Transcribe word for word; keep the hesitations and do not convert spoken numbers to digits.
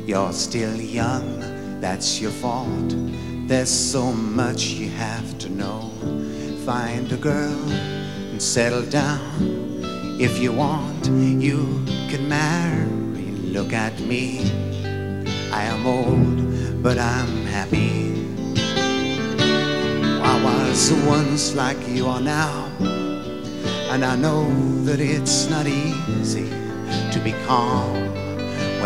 You're still young, that's your fault. There's so much you have to know. Find a girl and settle down. If you want, you can marry. Look at me, I am old, but I'm happy. I was once like you are now, and I know that it's not easy to be calm